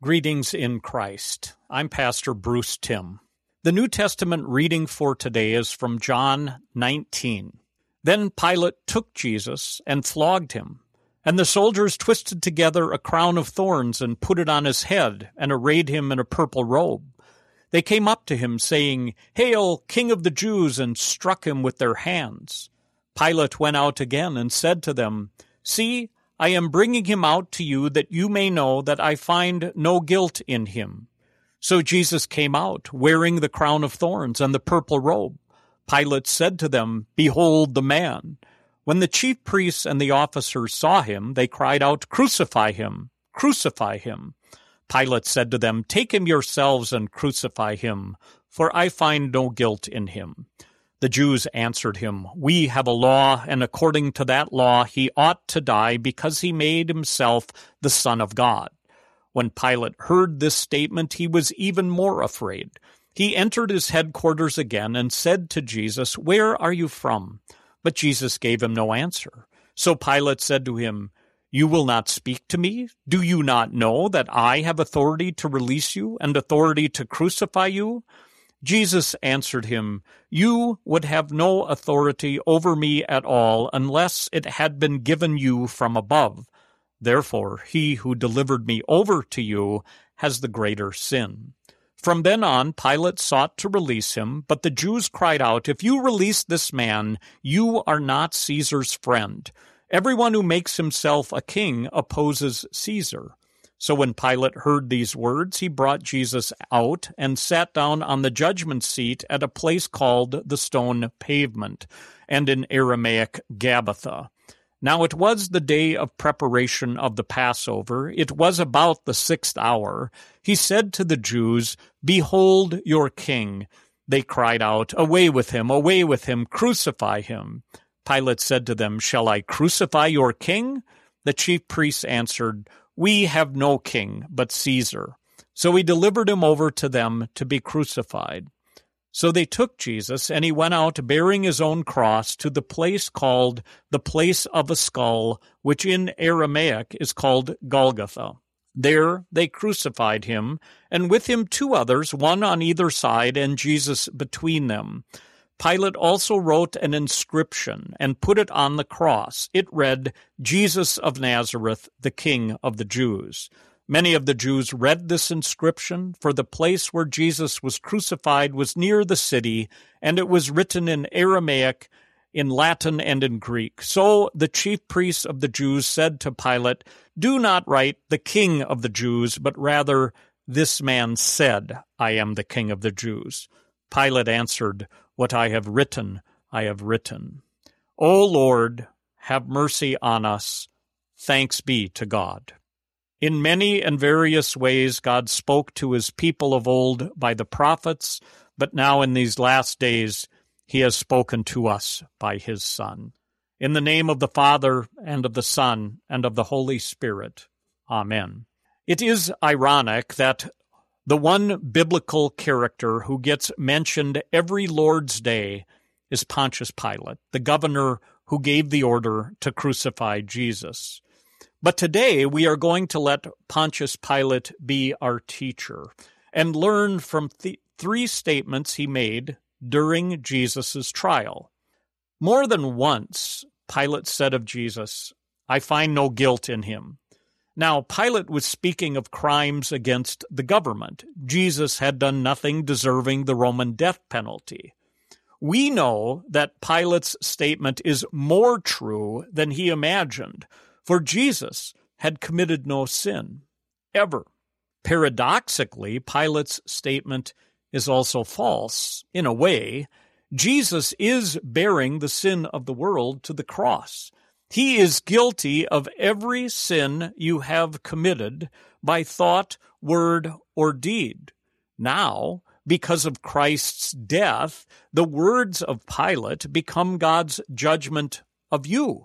Greetings in Christ. I'm Pastor Bruce Timm. The New Testament reading for today is from John 19. Then Pilate took Jesus and flogged him, and the soldiers twisted together a crown of thorns and put it on his head and arrayed him in a purple robe. They came up to him, saying, "Hail, King of the Jews," and struck him with their hands. Pilate went out again and said to them, "See, I am bringing him out to you that you may know that I find no guilt in him." So Jesus came out, wearing the crown of thorns and the purple robe. Pilate said to them, "Behold the man." When the chief priests and the officers saw him, they cried out, "Crucify him! Crucify him!" Pilate said to them, "Take him yourselves and crucify him, for I find no guilt in him." The Jews answered him, "We have a law, and according to that law he ought to die because he made himself the Son of God." When Pilate heard this statement, he was even more afraid. He entered his headquarters again and said to Jesus, "Where are you from?" But Jesus gave him no answer. So Pilate said to him, "You will not speak to me? Do you not know that I have authority to release you and authority to crucify you?" Jesus answered him, "You would have no authority over me at all unless it had been given you from above. Therefore, he who delivered me over to you has the greater sin." From then on, Pilate sought to release him, but the Jews cried out, "If you release this man, you are not Caesar's friend. Everyone who makes himself a king opposes Caesar." So when Pilate heard these words, he brought Jesus out and sat down on the judgment seat at a place called the Stone Pavement, and in Aramaic Gabbatha. Now it was the day of preparation of the Passover. It was about the 6th hour. He said to the Jews, "Behold your king." They cried out, away with him, crucify him." Pilate said to them, "Shall I crucify your king?" The chief priests answered, "We have no king but Caesar." So he delivered him over to them to be crucified. So they took Jesus, and he went out bearing his own cross to the place called the Place of a Skull, which in Aramaic is called Golgotha. There they crucified him, and with him 2 others, one on either side, and Jesus between them. Pilate also wrote an inscription and put it on the cross. It read, "Jesus of Nazareth, the King of the Jews." Many of the Jews read this inscription, for the place where Jesus was crucified was near the city, and it was written in Aramaic, in Latin, and in Greek. So the chief priests of the Jews said to Pilate, "Do not write the King of the Jews, but rather, this man said, 'I am the King of the Jews.'" Pilate answered, "What I have written, I have written." O Lord, have mercy on us. Thanks be to God. In many and various ways, God spoke to his people of old by the prophets, but now in these last days, he has spoken to us by his Son. In the name of the Father, and of the Son, and of the Holy Spirit. Amen. It is ironic that the one biblical character who gets mentioned every Lord's Day is Pontius Pilate, the governor who gave the order to crucify Jesus. But today we are going to let Pontius Pilate be our teacher and learn from 3 statements he made during Jesus' trial. More than once, Pilate said of Jesus, "I find no guilt in him." Now, Pilate was speaking of crimes against the government. Jesus had done nothing deserving the Roman death penalty. We know that Pilate's statement is more true than he imagined, for Jesus had committed no sin, ever. Paradoxically, Pilate's statement is also false. In a way, Jesus is bearing the sin of the world to the cross. He is guilty of every sin you have committed by thought, word, or deed. Now, because of Christ's death, the words of Pilate become God's judgment of you.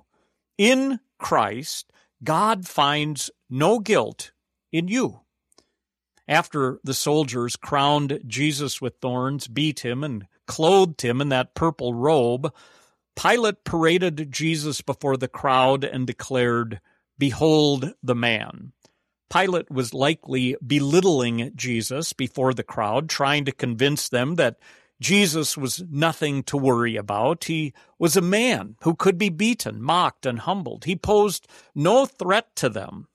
In Christ, God finds no guilt in you. After the soldiers crowned Jesus with thorns, beat him, and clothed him in that purple robe, Pilate paraded Jesus before the crowd and declared, "Behold the man." Pilate was likely belittling Jesus before the crowd, trying to convince them that Jesus was nothing to worry about. He was a man who could be beaten, mocked, and humbled. He posed no threat to them.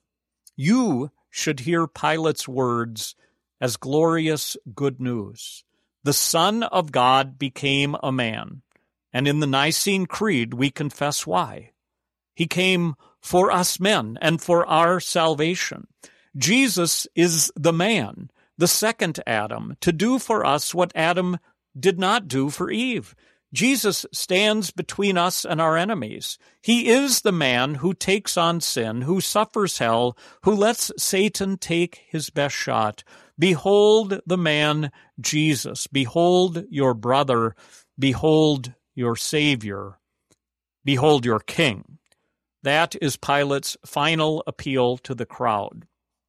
You should hear Pilate's words as glorious good news. The Son of God became a man, and in the Nicene Creed we confess why. He came for us men and for our salvation. Jesus is the man, the second Adam, to do for us what Adam did not do for Eve. Jesus stands between us and our enemies. He is the man who takes on sin, who suffers hell, who lets Satan take his best shot. Behold the man, Jesus. Behold your brother. Behold your Savior. Behold your King. That is Pilate's final appeal to the crowd.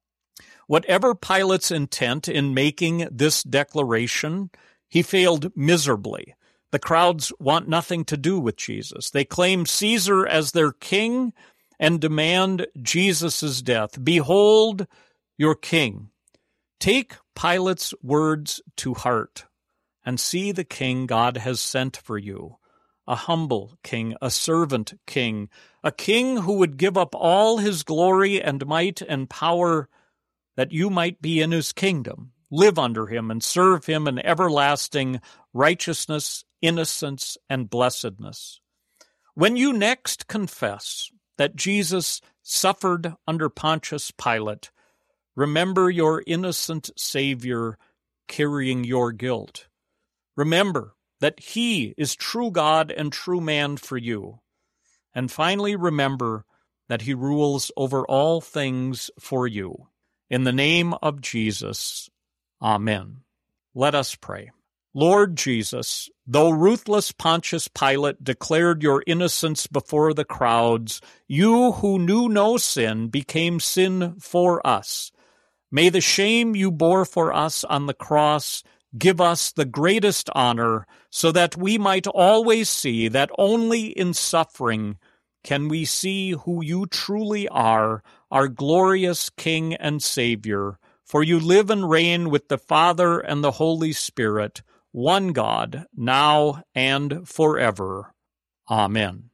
Whatever Pilate's intent in making this declaration, he failed miserably. The crowds want nothing to do with Jesus. They claim Caesar as their king and demand Jesus' death. Behold your king. Take Pilate's words to heart and see the king God has sent for you. A humble king, a servant king, a king who would give up all his glory and might and power that you might be in his kingdom, live under him, and serve him in everlasting righteousness, innocence, and blessedness. When you next confess that Jesus suffered under Pontius Pilate, remember your innocent Savior carrying your guilt. Remember that he is true God and true man for you. And finally, remember that he rules over all things for you. In the name of Jesus, amen. Let us pray. Lord Jesus, though ruthless Pontius Pilate declared your innocence before the crowds, you who knew no sin became sin for us. May the shame you bore for us on the cross give us the greatest honor, so that we might always see that only in suffering can we see who you truly are, our glorious King and Savior. For you live and reign with the Father and the Holy Spirit, one God, now and forever. Amen.